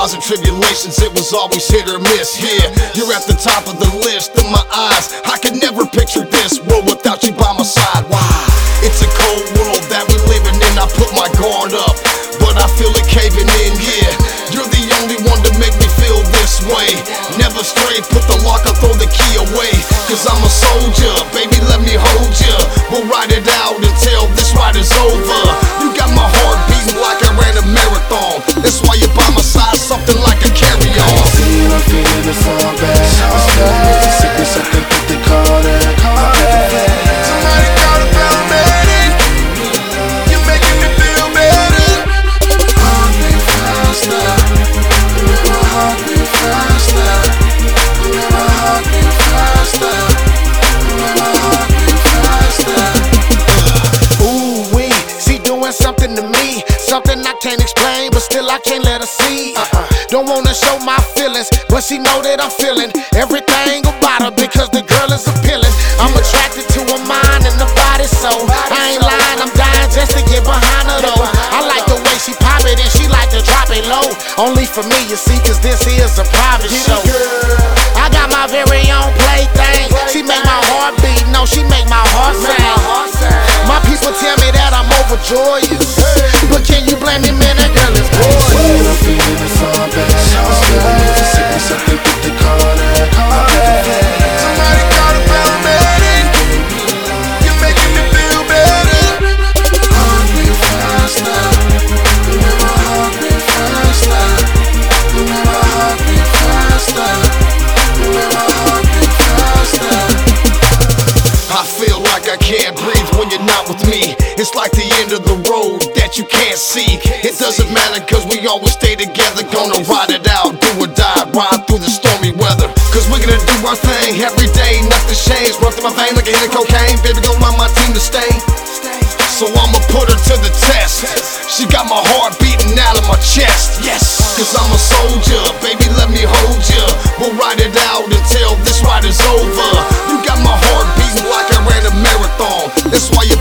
trials and tribulations, it was always hit or miss. Yeah, you're at the top of the list in my eyes. I could never picture this world without you by my side. Why? It's a cold world that we're living in. I put my guard up, but I feel it caving in. Yeah, you're the only one to make me feel this way. Never stray, put the lock, I'll throw the key away. Cause I'm a soldier, baby, let me hold ya. We'll ride it out until this ride is over. You got my heart beating like I ran a marathon. That's why you're by my side, something like a carry-on. I see I'm feeling it so bad. I'm stuck with the sickness, I think that they call that. Somebody call the paramedic. You're making me feel better. Heartbeat faster. My heartbeat faster. My heartbeat faster. My heartbeat faster. Ooh wee, she doing something to me, something I can't explain, but still I can't let her see. Don't wanna show my feelings, but she know that I'm feeling everything about her because the girl is appealing. I'm attracted to her mind and the body, so I ain't lying, I'm dying just to get behind her though. I like the way she pop it and she like to drop it low. Only for me, you see, cause this is a private show. I got my very own plaything. She make my heart beat, no, she make my heart sing. My people tell me that I'm overjoyed, but can you blame me, man? That girl is gorgeous. I'm feeling it so bad. I'm stuck with the sickness, I think that they call that. Somebody call the paramedic. You're making me feel better. Heartbeat faster. My heartbeat faster. My heartbeat faster. My heartbeat faster. I feel like I can't breathe when you're not with me. It's like the end of the road that you can't see. It doesn't matter cause we always stay together. Gonna ride it out, do or die, ride through the stormy weather. Cause we're gonna do our thing every day, nothing's changed. Run through my vein like a hit of cocaine. Baby, gon' want my team to stay. So I'ma put her to the test. She got my heart beating out of my chest. Yes, cause I'm a soldier, baby, let me hold ya. We'll ride it out until this ride is over. You got my heart beating like I ran a marathon. That's why you